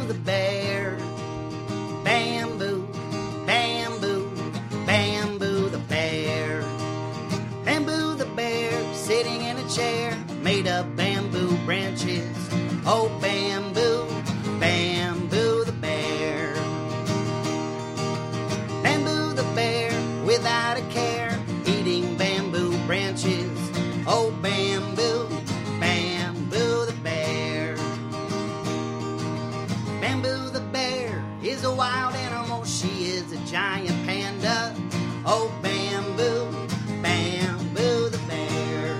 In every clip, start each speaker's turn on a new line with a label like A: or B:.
A: Bamboo the bear. Bamboo, bamboo, Bamboo the bear. Bamboo the bear, sitting in a chair made of bamboo branches. Oh, Bamboo, Bamboo the bear. Bamboo the bear, without a care, eating bamboo branches. Oh, Bamboo, Bamboo the bear. Bamboo the bear is a wild animal. She is a giant panda. Oh, Bamboo, Bamboo the bear.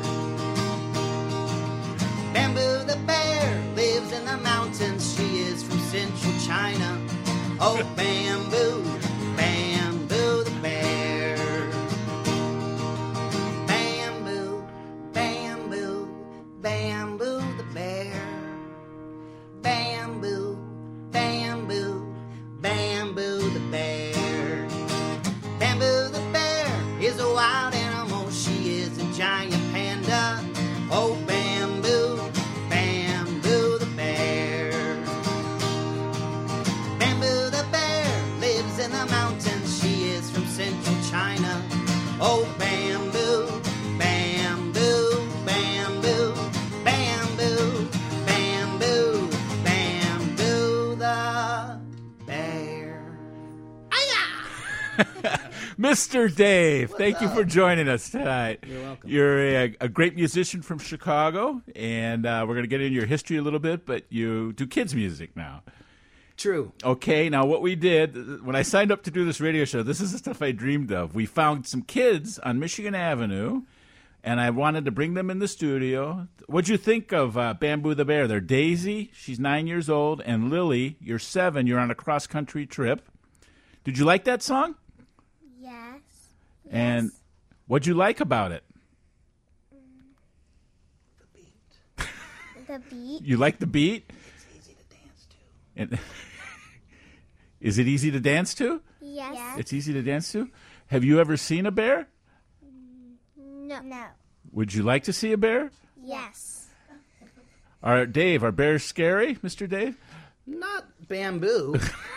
A: Bamboo the bear lives in the mountains. She is from central China. Oh, Bamboo, Bamboo the bear. Bamboo, Bamboo, Bamboo the bear. Bamboo, Bamboo, Bamboo the bear. Bamboo the bear is a wild animal. She is a giant panda. Oh, Bamboo, Bamboo the bear. Bamboo the bear lives in the mountains. She is from central China. Oh, Bamboo, Bamboo, Bamboo, Bamboo, Bamboo, Bamboo the bear.
B: Mr. Dave, thank you for joining us tonight.
A: You're welcome.
B: You're a great musician from Chicago, and we're going to get into your history a little bit, but you do kids' music now.
A: True.
B: Okay, now what we did, when I signed up to do this radio show, this is the stuff I dreamed of. We found some kids on Michigan Avenue, and I wanted to bring them in the studio. What'd you think of Bamboo the Bear? They're Daisy, she's 9 years old, and Lily, you're 7, you're on a cross-country trip. Did you like that song?
C: Yes.
B: And what'd you like about it?
C: The beat.
B: You like the beat?
A: It's easy to dance to.
B: And is it easy to dance to?
C: Yes.
B: It's easy to dance to? Have you ever seen a bear?
C: No. No.
B: Would you like to see a bear?
C: Yes.
B: Dave, are bears scary, Mr. Dave?
A: Not bamboo.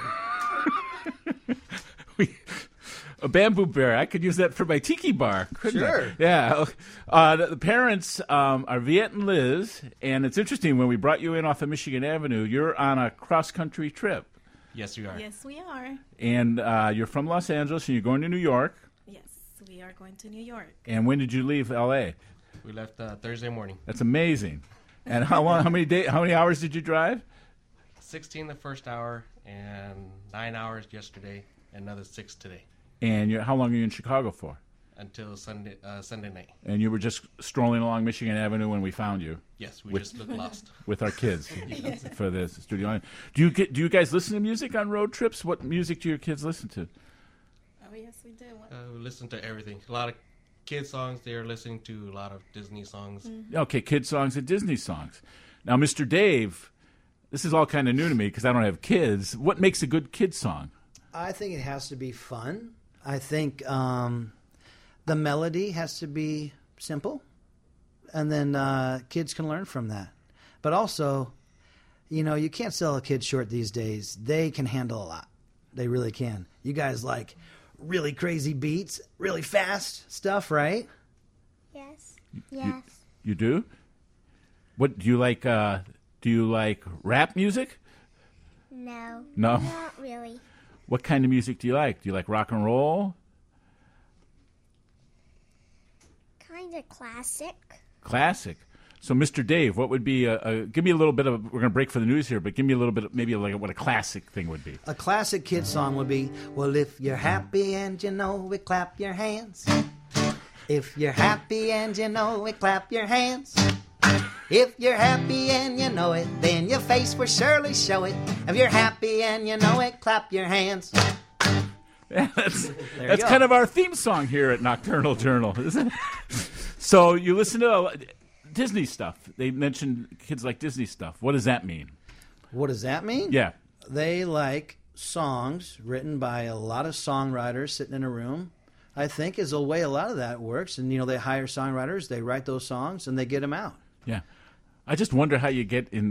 B: A bamboo bear. I could use that for my tiki bar, couldn't I?
A: Sure.
B: Yeah. The parents are Viet and Liz, and it's interesting, when we brought you in off of Michigan Avenue, you're on a cross-country trip.
D: Yes, we are.
E: Yes, we are.
B: And you're from Los Angeles, and you're going to New York.
E: Yes, we are going to New York.
B: And when did you leave L.A.?
D: We left Thursday morning.
B: That's amazing. And how long? How many hours did you drive?
D: 16 the first hour, and 9 hours yesterday, and another 6 today,
B: And how long are you in Chicago for?
D: until Sunday night.
B: And you were just strolling along Michigan Avenue when we found you
D: Yes, we just looked lost.
B: with our kids for the studio. Do you guys listen to music on road trips? What music do your kids listen to?
E: Oh, yes, we do.
D: We listen to everything. A lot of kid songs. They're listening to a lot of Disney songs.
B: Okay, kid songs and Disney songs. Now, Mr. Dave, this is all kind of new to me because I don't have kids. What makes a good kid song?
A: I think it has to be fun. I think the melody has to be simple, and then kids can learn from that. But also, you can't sell a kid short these days. They can handle a lot. They really can. You guys like really crazy beats, really fast stuff, right?
C: Yes. Yes.
B: You do? What do you like? Do you like rap music?
C: No.
B: No?
C: Not really.
B: What kind of music do you like? Do you like rock and roll?
C: Kind of classic.
B: Classic. So, Mr. Dave, what would be give me a little bit of, we're going to break for the news here, but give me a little bit of, maybe like what a classic thing would be.
A: A classic kid song would be, well, if you're happy and you know it, clap your hands. If you're happy and you know it, clap your hands. If you're happy and you know it, then your face will surely show it. If you're happy and you know it, clap your hands.
B: Yeah, that's
A: go.
B: kind of our theme song here at Nocturnal Journal, isn't it? So you listen to Disney stuff. They mentioned kids like Disney stuff. What does that mean?
A: What does that mean?
B: Yeah.
A: They like songs written by a lot of songwriters sitting in a room, I think, is the way a lot of that works. And, they hire songwriters, they write those songs, and they get them out.
B: Yeah. I just wonder how you get in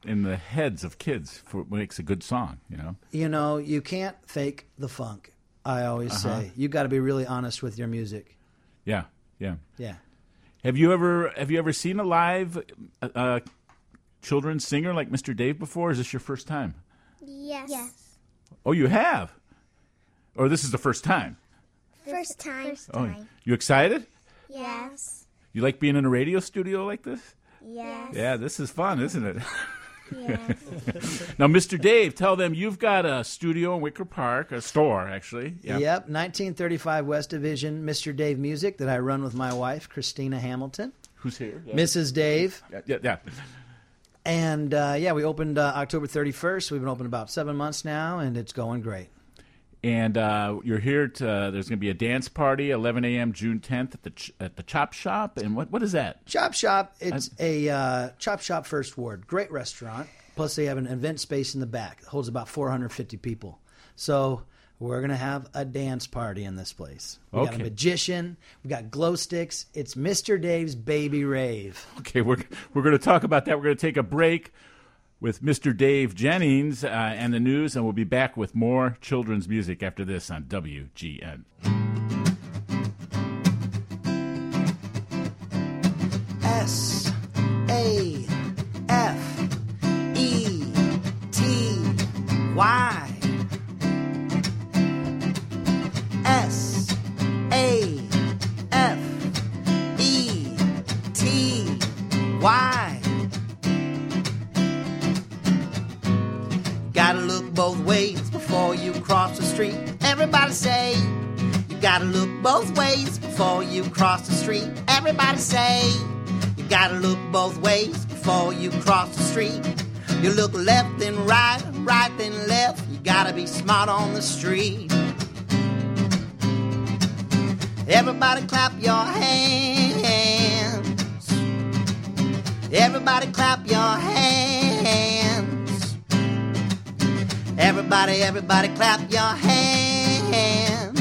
B: in the heads of kids for what makes a good song.
A: You can't fake the funk. I always say you got to be really honest with your music.
B: Yeah.
A: Yeah.
B: Have you ever seen a live children's singer like Mr. Dave before? Or is this your first time?
C: Yes.
B: Oh, you have? Or this is the first time?
C: First time.
B: Oh, you excited?
C: Yes.
B: You like being in a radio studio like this?
C: Yes.
B: Yeah, this is fun, isn't it?
C: Yes.
B: Now, Mr. Dave, tell them you've got a studio in Wicker Park, a store, actually.
A: Yep, 1935 West Division, Mr. Dave Music, that I run with my wife, Christina Hamilton.
B: Who's here? Yeah.
A: Mrs. Dave.
B: Yeah.
A: And, we opened October 31st. We've been open about 7 months now, and it's going great.
B: And you're here there's going to be a dance party, 11 a.m. June 10th at the Chop Shop. And what is that?
A: Chop Shop, it's a Chop Shop First Ward. Great restaurant. Plus they have an event space in the back. It holds about 450 people. So we're going to have a dance party in this place. We got a magician. We got glow sticks. It's Mr. Dave's Baby Rave.
B: Okay, we're going to talk about that. We're going to take a break with Mr. Dave Jennings and the news, and we'll be back with more children's music after this on WGN.
A: S-A-F-E-T-Y. S-A-F-E-T-Y. Gotta look both ways before you cross the street. Everybody say, you gotta look both ways before you cross the street. Everybody say, you gotta look both ways before you cross the street. You look left and right, right and left. You gotta be smart on the street. Everybody clap your hands. Everybody clap your hands. Everybody clap your hands.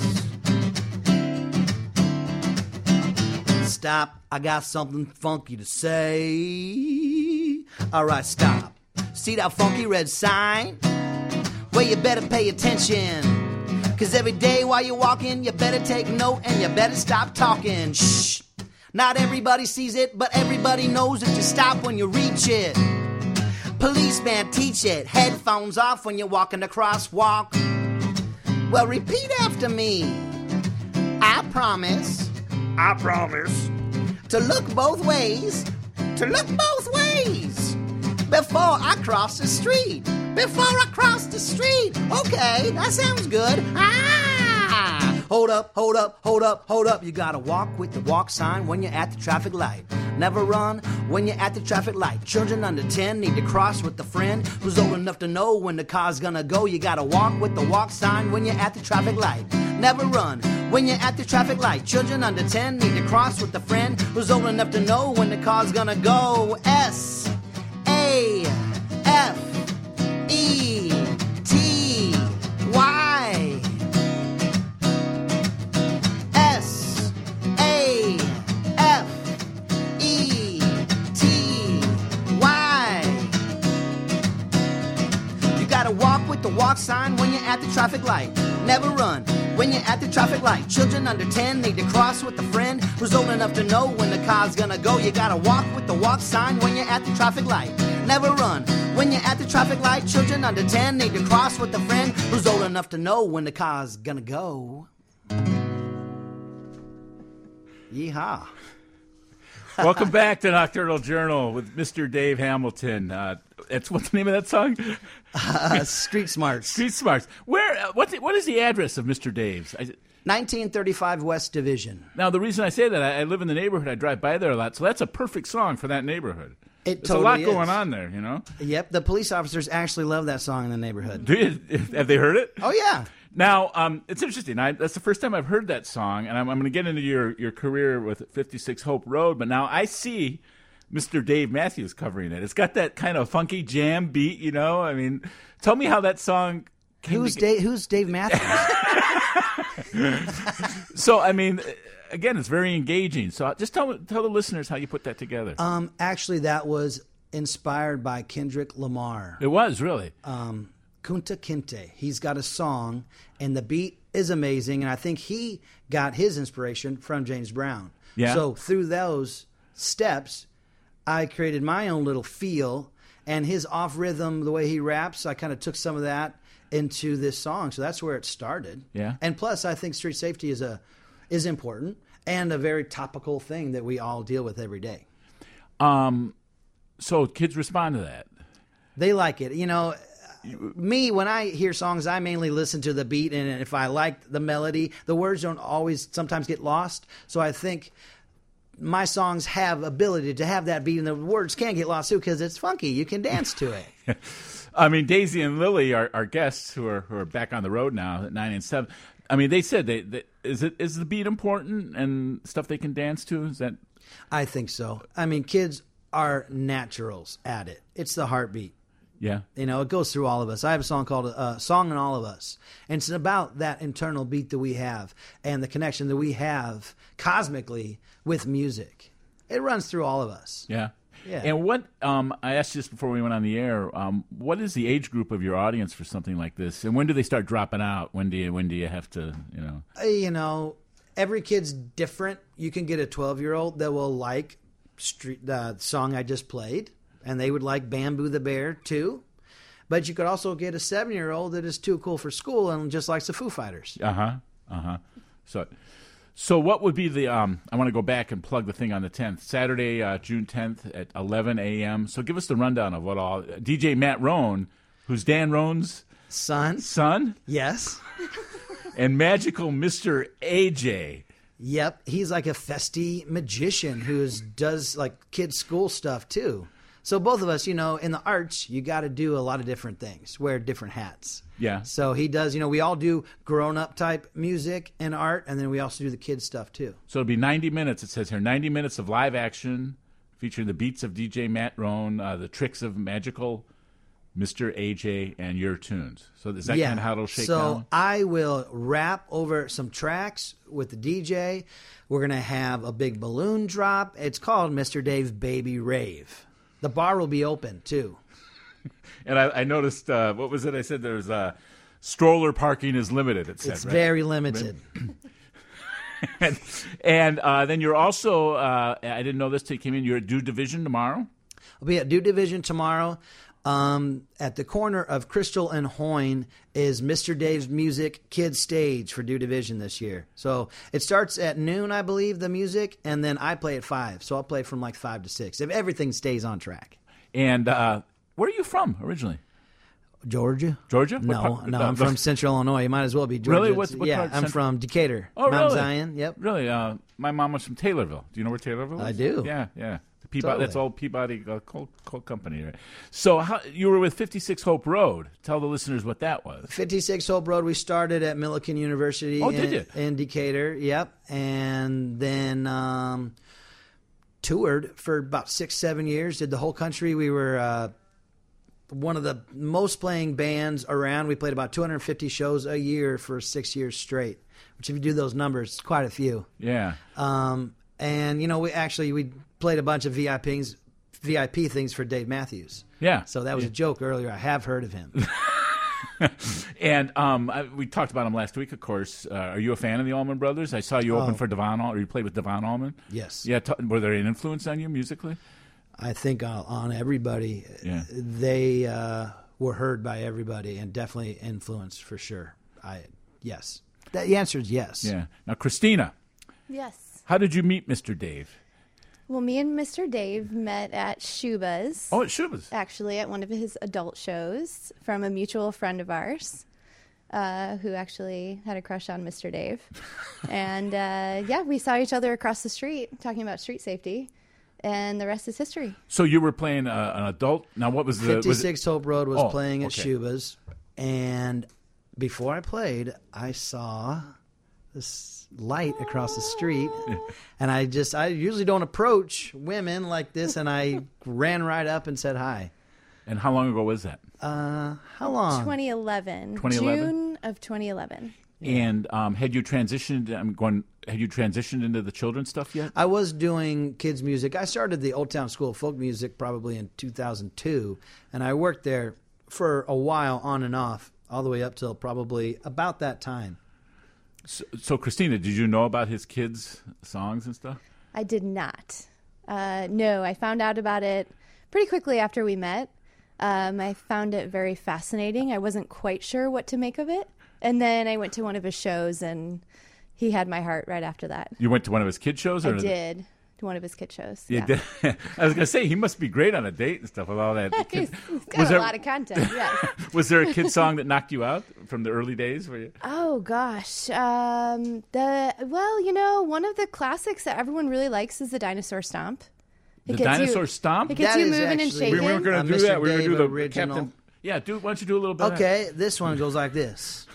A: Stop, I got something funky to say. Alright, stop. See that funky red sign? Well, you better pay attention. 'Cause every day while you're walking, you better take note and you better stop talking. Shh. Not everybody sees it, but everybody knows that you stop when you reach it. Policeman, teach it. Headphones off when you're walking the crosswalk. Well, repeat after me. I promise to look both ways. To look both ways before I cross the street. Before I cross the street. Okay, that sounds good. Hold up. You gotta walk with the walk sign when you're at the traffic light. Never run when you're at the traffic light. Children under 10 need to cross with a friend who's old enough to know when the car's gonna go. You gotta walk with the walk sign when you're at the traffic light. Never run when you're at the traffic light. Children under 10 need to cross with a friend who's old enough to know when the car's gonna go. S-A-F-E-T-Y. Walk with the walk sign when you're at the traffic light. Never run when you're at the traffic light. Children under 10 need to cross with a friend who's old enough to know when the car's gonna go. You gotta walk with the walk sign when you're at the traffic light. Never run when you're at the traffic light. Children under 10 need to cross with a friend who's old enough to know when the car's gonna go. Yeehaw.
B: Welcome back to Nocturnal Journal with Mr. Dave Hamilton. What's the name of that song?
A: Street Smarts.
B: Street Smarts. Where? What is the address of Mr. Dave's?
A: 1935 West Division.
B: Now, the reason I say that, I live in the neighborhood. I drive by there a lot, so that's a perfect song for that neighborhood. There's
A: totally
B: a lot
A: is.
B: going on there, you know?
A: Yep, the police officers actually love that song in the neighborhood.
B: Have they heard it?
A: Oh, yeah.
B: Now, it's interesting. That's the first time I've heard that song, and I'm going to get into your career with 56 Hope Road, but now I see Mr. Dave Matthews covering it. It's got that kind of funky jam beat, you know? I mean, tell me how that song came
A: Who's Dave Matthews?
B: So, I mean, again, it's very engaging. So just tell the listeners how you put that together.
A: Actually, that was inspired by Kendrick Lamar.
B: It was, really.
A: Kunta Kinte. He's got a song, and the beat is amazing, and I think he got his inspiration from James Brown.
B: Yeah.
A: So through those steps, I created my own little feel, and his off rhythm, the way he raps, I kind of took some of that into this song. So that's where it started.
B: Yeah.
A: And plus, I think street safety is important and a very topical thing that we all deal with every day.
B: So kids respond to that.
A: They like it. You know, me, when I hear songs, I mainly listen to the beat, and if I like the melody, the words don't always sometimes get lost. So I think my songs have ability to have that beat, and the words can get lost too because it's funky. You can dance to it.
B: I mean, Daisy and Lily, our guests who are back on the road now at 9 and 7. I mean, they said is the beat important and stuff they can dance to? Is that?
A: I think so. I mean, kids are naturals at it. It's the heartbeat.
B: Yeah.
A: You know, it goes through all of us. I have a song called Song in All of Us. And it's about that internal beat that we have and the connection that we have cosmically with music. It runs through all of us.
B: Yeah.
A: Yeah.
B: And what I asked just before we went on the air, what is the age group of your audience for something like this? And when do they start dropping out? When do you have to,
A: You know, every kid's different. You can get a 12-year-old that will like the song I just played, and they would like Bamboo the Bear too. But you could also get a 7-year-old that is too cool for school and just likes the Foo Fighters.
B: So what would be the? I want to go back and plug the thing on the 10th, Saturday, June 10th at 11 a.m. So give us the rundown of what all. DJ Matt Roan, who's Dan Roan's son,
A: Yes.
B: and magical Mr. AJ.
A: Yep, he's like a festy magician who does like kids' school stuff too. So both of us, you know, in the arts, you got to do a lot of different things, wear different hats.
B: Yeah.
A: So he does, you know, we all do grown-up type music and art, and then we also do the kids' stuff too.
B: So it'll be 90 minutes, it says here, 90 minutes of live action featuring the beats of DJ Matt Roan, the tricks of magical Mr. AJ, and your tunes. So is that kind of how it'll shake down?
A: So I will rap over some tracks with the DJ. We're going to have a big balloon drop. It's called Mr. Dave's Baby Rave. The bar will be open, too.
B: And I noticed, what was it? I said there's stroller parking is limited, it said,
A: It's
B: right?
A: very limited.
B: and then you're also, I didn't know this till you came in, you're at Do Division tomorrow?
A: I'll be at Do Division tomorrow. At the corner of Crystal and Hoyne is Mr. Dave's Music Kids Stage for Do Division this year. So it starts at noon, I believe, the music, and then I play at 5. So I'll play from like 5 to 6 if everything stays on track.
B: And where are you from originally?
A: Georgia?
B: Georgia?
A: No, I'm from Central Illinois. You might as well be Georgia.
B: Really? What
A: yeah,
B: part of
A: I'm
B: Central?
A: from Decatur.
B: Oh,
A: Mount
B: really?
A: Zion, yep.
B: Really? My mom was from Taylorville. Do you know where Taylorville is?
A: I do.
B: Yeah. The Peabody,
A: Totally.
B: That's old Peabody coal company. Right? So you were with 56 Hope Road. Tell the listeners what that was.
A: 56 Hope Road, we started at Millikan University in Decatur, yep. And then toured for about 6-7 years, did the whole country. We were one of the most playing bands around. We played about 250 shows a year for 6 years straight, which if you do those numbers, quite a few.
B: Yeah.
A: And, you know, we played a bunch of VIP things for Dave Matthews.
B: Yeah.
A: So that was a joke earlier. I have heard of him.
B: And we talked about him last week, of course. Are you a fan of the Allman Brothers? I saw you open for Devon Allman, or you played with Devon Allman.
A: Yes.
B: Yeah. Were they an influence on you musically?
A: I think on everybody.
B: Yeah.
A: They were heard by everybody and definitely influenced for sure. Yes. The answer is yes.
B: Yeah. Now, Christina,
E: Yes.
B: how did you meet Mr. Dave?
F: Well, me and Mr. Dave met at Shuba's.
B: Oh, it Shuba's.
F: Actually, at one of his adult shows from a mutual friend of ours who actually had a crush on Mr. Dave. And, we saw each other across the street talking about street safety, and the rest is history.
B: So you were playing an adult. Now, what was the
A: 56 Hope Road was playing at
B: okay.
A: Shuba's. And before I played, I saw this light across the street. And I usually don't approach women like this. And I ran right up and said hi.
B: And how long ago was that?
A: How long?
F: 2011.
B: 2011?
F: June of 2011.
B: And had you transitioned? Had you transitioned into the children's stuff yet?
A: I was doing kids music. I started the Old Town School of Folk Music probably in 2002, and I worked there for a while on and off, all the way up till probably about that time.
B: So Christina, did you know about his kids' songs and stuff?
F: I did not. No, I found out about it pretty quickly after we met. I found it very fascinating. I wasn't quite sure what to make of it. And then I went to one of his shows, and he had my heart right after that.
B: You went to one of his kid shows? Or
F: I did. To one of his kid shows.
B: You
F: Yeah.
B: did? I was going to say, he must be great on a date and stuff with all that.
F: He's got a lot of content, yes.
B: Was there a kid song that knocked you out from the early days? For you?
F: Oh gosh, one of the classics that everyone really likes is the Dinosaur Stomp.
B: The Dinosaur Stomp?
F: It gets
A: That
F: you
A: is
F: moving and
A: actually-
F: shaking.
B: We weren't going
A: A
B: to do
A: Mr.
B: that. We were going to do
A: Dave
B: the
A: original.
B: Captain. Yeah, why don't you do a little bit of that?
A: Okay, this one goes like this.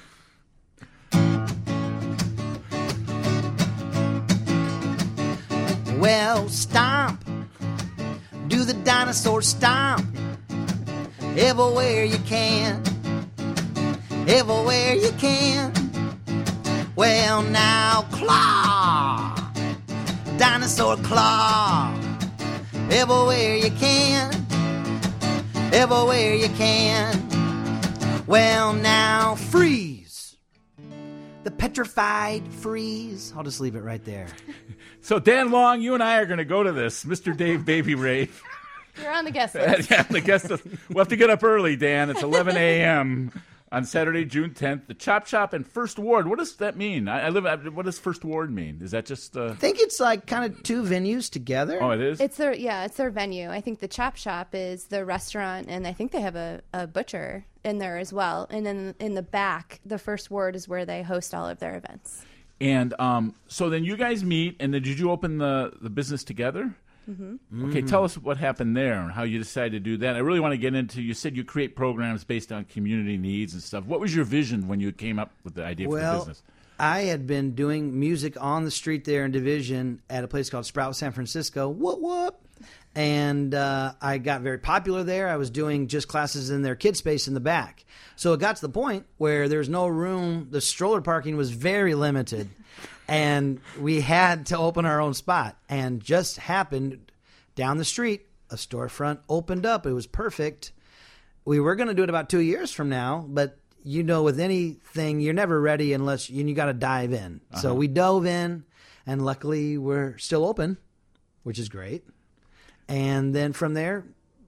A: Well, stomp, do the dinosaur stomp, everywhere you can, everywhere you can. Well, now claw, dinosaur claw, everywhere you can, everywhere you can. Well, now freeze, the petrified freeze. I'll just leave it right there.
B: So, Dan Long, you and I are going to go to this. Mr. Dave Baby Ray.
F: You're on the guest list.
B: Yeah, the guest. We'll have to get up early, Dan. It's 11 a.m. on Saturday, June 10th. The Chop Shop and First Ward. What does that mean? What does First Ward mean? Is that just?
A: I think it's like kind of two venues together.
B: Oh, it is.
F: It's their venue. I think the Chop Shop is the restaurant, and I think they have a butcher in there as well. And then in the back, the First Ward is where they host all of their events.
B: And so then you guys meet, and then did you open the business together? Mm-hmm. Okay, tell us what happened there and how you decided to do that. I really want to get into, you said you create programs based on community needs and stuff. What was your vision when you came up with the idea for the business?
A: I had been doing music on the street there in Division at a place called Sprout, San Francisco. Whoop, whoop. And I got very popular there. I was doing just classes in their kid space in the back. So it got to the point where there's no room. The stroller parking was very limited. And we had to open our own spot. And just happened down the street, a storefront opened up. It was perfect. We were going to do it about 2 years from now, but you know, with anything, you're never ready unless you got to dive in. Uh-huh. So we dove in, and luckily we're still open, which is great. And then from there,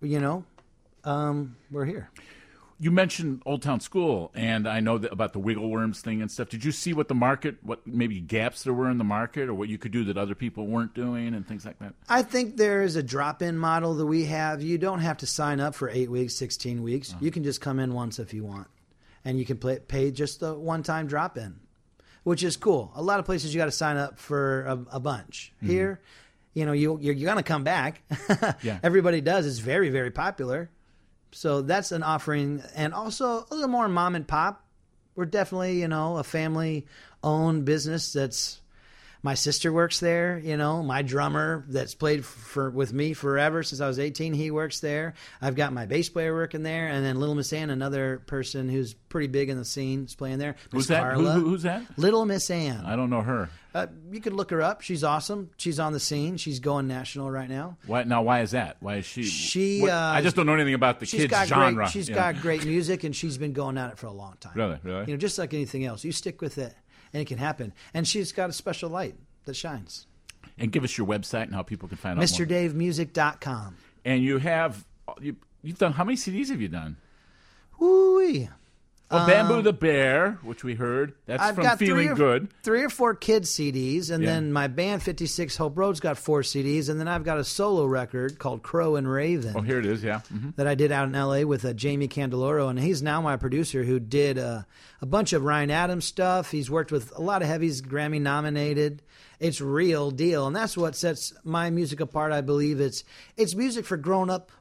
A: we're here.
B: You mentioned Old Town School, and I know about the Wiggle Worms thing and stuff. Did you see what maybe gaps there were in the market, or what you could do that other people weren't doing and things like that?
A: I think there is a drop-in model that we have. You don't have to sign up for 8 weeks, 16 weeks. Uh-huh. You can just come in once if you want. And you can pay just the one-time drop-in, which is cool. A lot of places you got to sign up for a bunch. Mm-hmm. Here, you're going to come back. Yeah. Everybody does. It's very, very popular. So that's an offering. And also a little more mom and pop. We're definitely, a family-owned business that's... My sister works there, my drummer that's played with me forever since I was 18, he works there. I've got my bass player working there, and then Little Miss Ann, another person who's pretty big in the scene, is playing there.
B: Who's that?
A: Carla.
B: Who's that?
A: Little Miss Ann.
B: I don't know her.
A: You could look her up. She's awesome. She's on the scene. She's going national right now.
B: Why is that? Why is she? I just don't know anything about the kids genre.
A: She's got great music, and she's been going at it for a long time.
B: Really?
A: Just like anything else. You stick with it, and it can happen. And she's got a special light that shines.
B: And give us your website and how people can find out more.
A: MrDaveMusic.com.
B: And you've done, how many CDs have you done?
A: Woo-wee.
B: Well, Bamboo the Bear, which we heard. That's
A: I've
B: from
A: got
B: Feeling Good.
A: 3 or 4 kids CDs, and then my band 56 Hope Road's got 4 CDs, and then I've got a solo record called Crow and Raven.
B: Oh, here it is, yeah. Mm-hmm.
A: That I did out in L.A. with Jamie Candeloro, and he's now my producer who did a bunch of Ryan Adams stuff. He's worked with a lot of heavies, Grammy nominated. It's real deal, and that's what sets my music apart. I believe it's music for grown-ups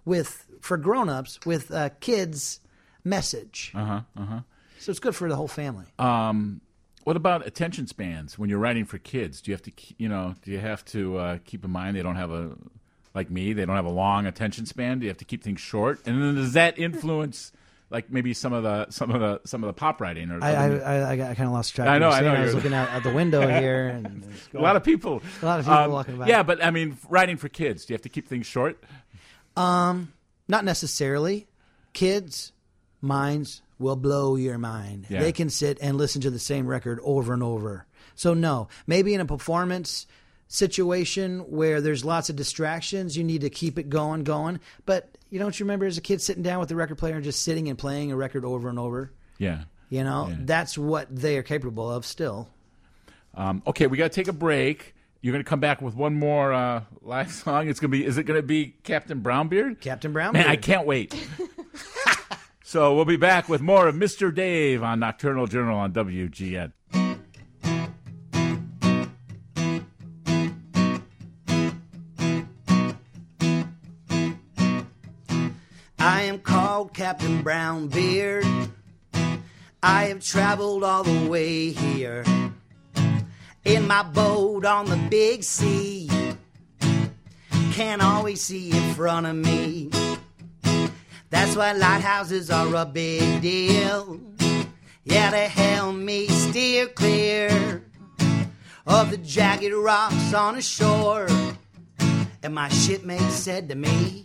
A: with kids' message. So it's good for the whole family.
B: What about attention spans when you're writing for kids? Do you have to keep in mind they don't have they don't have a long attention span? Do you have to keep things short? And then does that influence like maybe some of the pop writing. Or
A: I kind of lost track.
B: I know.
A: I
B: I
A: was looking out the window here, and
B: a lot of people
A: walking by.
B: Yeah, but I mean, writing for kids. Do you have to keep things short?
A: Not necessarily. Kids' minds will blow your mind.
B: Yeah.
A: They can sit and listen to the same record over and over. So no, maybe in a performance situation where there's lots of distractions, you need to keep it going. But you don't remember as a kid sitting down with the record player and just sitting and playing a record over and over?
B: Yeah.
A: You know,
B: Yeah.
A: that's what they are capable of still.
B: Okay, we got to take a break. You're going to come back with one more live song. Is it going to be Captain Brownbeard?
A: Captain Brownbeard.
B: Man, I can't wait. So we'll be back with more of Mr. Dave on Nocturnal Journal on WGN.
A: I am called Captain Brownbeard. I have traveled all the way here in my boat on the big sea. Can't always see in front of me. That's why lighthouses are a big deal. Yeah, they help me steer clear of the jagged rocks on the shore. And my shipmate said to me,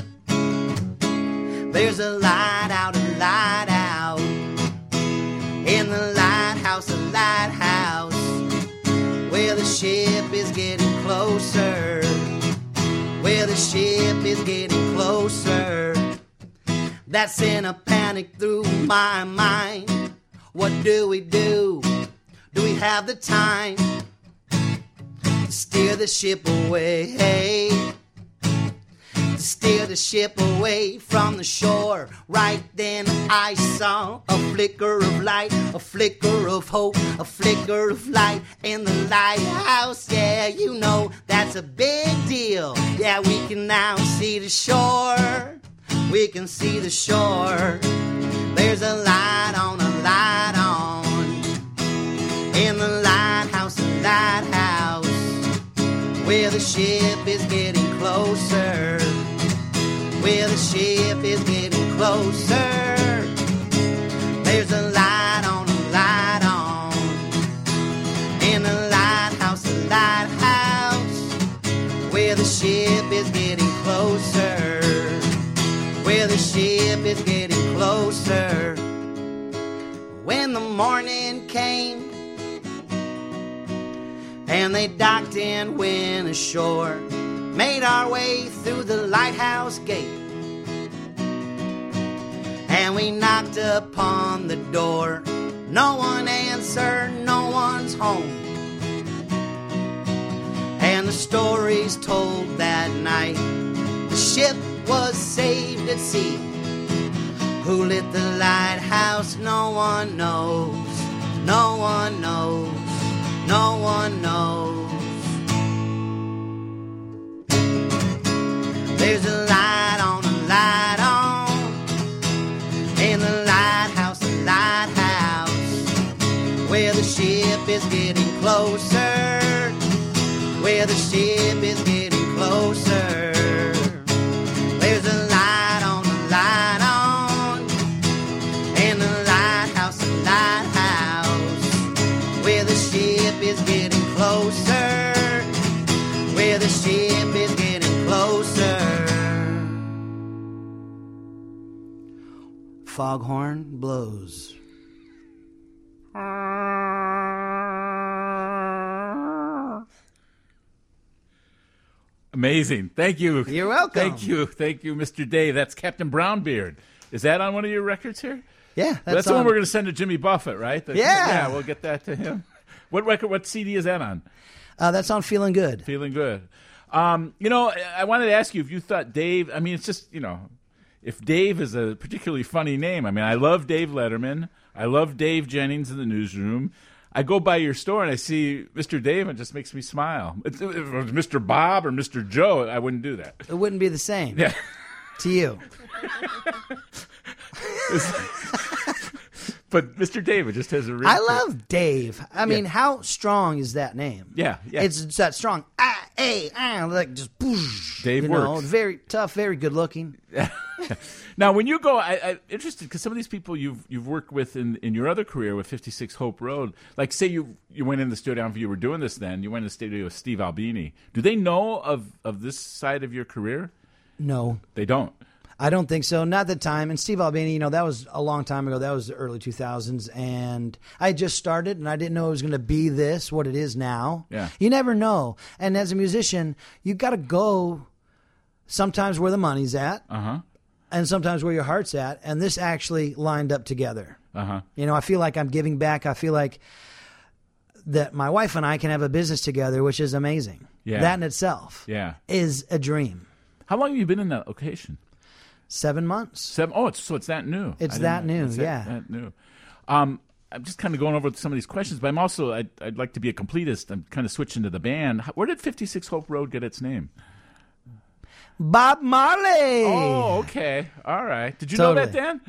A: there's a light out, in the lighthouse, where the ship is getting closer, That sent a panic through my mind. What do we do? Do we have the time to steer the ship away? Steer the ship away from the shore. Right then I saw a flicker of light, a flicker of hope, a flicker of light in the lighthouse. Yeah, you know that's a big deal. Yeah, we can now see the shore. We can see the shore. There's a light on, in the lighthouse, where the ship is getting closer. Where the ship is getting closer. There's a light on, in the lighthouse, where the ship is getting closer. Where the ship is getting closer. When the morning came and they docked and went ashore, made our way through the lighthouse gate, and we knocked upon the door. No one answered, no one's home. And the stories told that night, the ship was saved at sea. Who lit the lighthouse? No one knows. No one knows. No one knows. There's a light on, in the lighthouse, where the ship is getting closer. Where the ship is getting closer. There's a light on, in the lighthouse, where the ship is getting closer. Where the ship is getting closer. Foghorn blows.
B: Amazing. Thank you.
A: You're welcome.
B: Thank you, Mr. Dave. That's Captain Brownbeard. Is that on one of your records here?
A: Yeah,
B: That's the one we're going to send to Jimmy Buffett, right?
A: Yeah.
B: We'll get that to him. What record? What CD is that on?
A: That's on Feeling Good.
B: Feeling Good. I wanted to ask you if you thought Dave. I mean, it's just if Dave is a particularly funny name. I mean, I love Dave Letterman. I love Dave Jennings in the newsroom. I go by your store and I see Mr. Dave, and it just makes me smile. If it was Mr. Bob or Mr. Joe, I wouldn't do that.
A: It wouldn't be the same.
B: Yeah.
A: To you.
B: But Mr. David just has a really
A: I love Dave. I mean, how strong is that name?
B: Yeah.
A: It's that strong. Like just boosh.
B: Dave works.
A: Very tough, very good looking.
B: Now, when you go, I'm interested because some of these people you've worked with in your other career with 56 Hope Road, like say you went in the studio, I don't know if you were doing this then, you went in the studio with Steve Albini. Do they know of this side of your career?
A: No,
B: They don't.
A: I don't think so. Not at the time. And Steve Albini, you know, that was a long time ago. That was the early 2000s. And I had just started, and I didn't know it was going to be what it is now.
B: Yeah.
A: You never know. And as a musician, you got to go sometimes where the money's at and sometimes where your heart's at. And this actually lined up together. You know, I feel like I'm giving back. I feel like that my wife and I can have a business together, which is amazing.
B: Yeah.
A: That in itself is a dream.
B: How long have you been in that location?
A: 7 months.
B: So it's that new.
A: It's
B: I
A: that
B: didn't know.
A: new,
B: It's
A: yeah.
B: that new. I'm just kind of going over some of these questions, but I'm also I'd like to be a completist. I'm kind of switching to the band. Where did 56 Hope Road get its name?
A: Bob Marley.
B: Oh, okay, all right. Did you
A: Totally.
B: know that, Dan?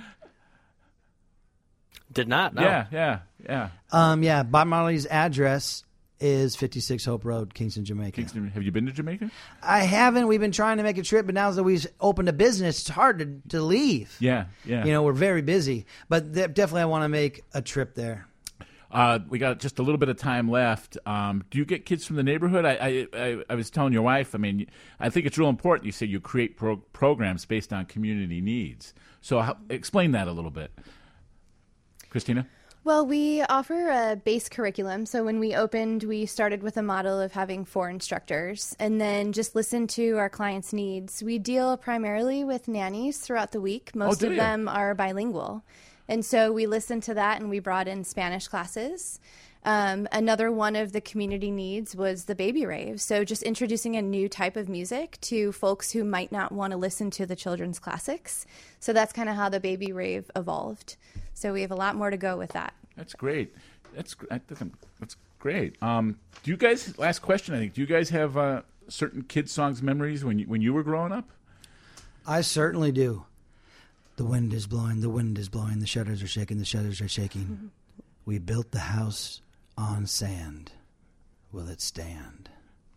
G: Did not. No.
B: Yeah.
A: Yeah, Bob Marley's address is 56 Hope Road, Kingston, Jamaica.
B: Kingston, have you been to Jamaica?
A: I haven't. We've been trying to make a trip, but now that we've opened a business, it's hard to leave.
B: Yeah.
A: You know, we're very busy, but definitely I want to make a trip there.
B: We got just a little bit of time left. Do you get kids from the neighborhood? I was telling your wife, I mean, I think it's real important. You say you create programs based on community needs. So explain that a little bit. Christina?
F: Well, we offer a base curriculum. So when we opened, we started with a model of having 4 instructors and then just listen to our clients' needs. We deal primarily with nannies throughout the week. Most
B: do
F: of
B: you?
F: them are bilingual. And so we listened to that and we brought in Spanish classes. Another one of the community needs was the baby rave. So just introducing a new type of music to folks who might not want to listen to the children's classics. So that's kind of how the baby rave evolved. So we have a lot more to go with that.
B: That's great. That's great. Do you guys? Last question. I think. Do you guys have certain kid songs memories when you were growing up?
A: I certainly do. The wind is blowing. The wind is blowing. The shutters are shaking. The shutters are shaking. We built the house on sand. Will it stand?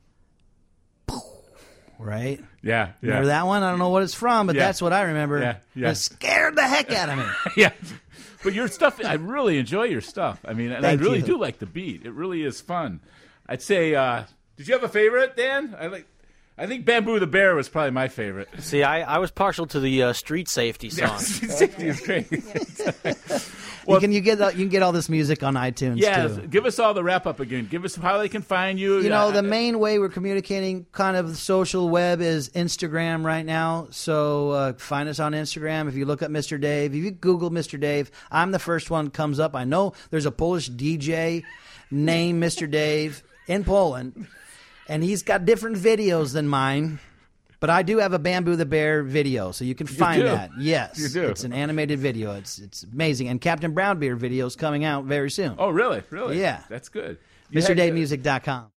A: Right?
B: Yeah.
A: Remember that one? I don't know what it's from, but
B: Yeah.
A: that's what I remember.
B: Yeah.
A: It scared the heck out of me.
B: Yeah. But your stuff, I really enjoy your stuff. I mean, and
A: Thank
B: I really
A: you.
B: do like the beat. It really is fun. I'd say, did you have a favorite, Dan? I think Bamboo the Bear was probably my favorite.
G: See, I was partial to the street safety song.
B: Safety is great.
A: You can get all this music on iTunes
B: Yeah,
A: too.
B: give us all the wrap up again. Give us how they can find you.
A: You know, the main way we're communicating kind of social web is Instagram right now. So find us on Instagram. If you look up Mr. Dave, if you Google Mr. Dave, I'm the first one that comes up. I know there's a Polish DJ named Mr. Dave in Poland, and he's got different videos than mine. But I do have a Bamboo the Bear video, so you can find
B: do?
A: that. Yes.
B: You do?
A: It's an animated video. It's amazing. And Captain Brown Beer video is coming out very soon.
B: Oh, really? Really?
A: Yeah.
B: That's good.
A: MrDaveMusic.com.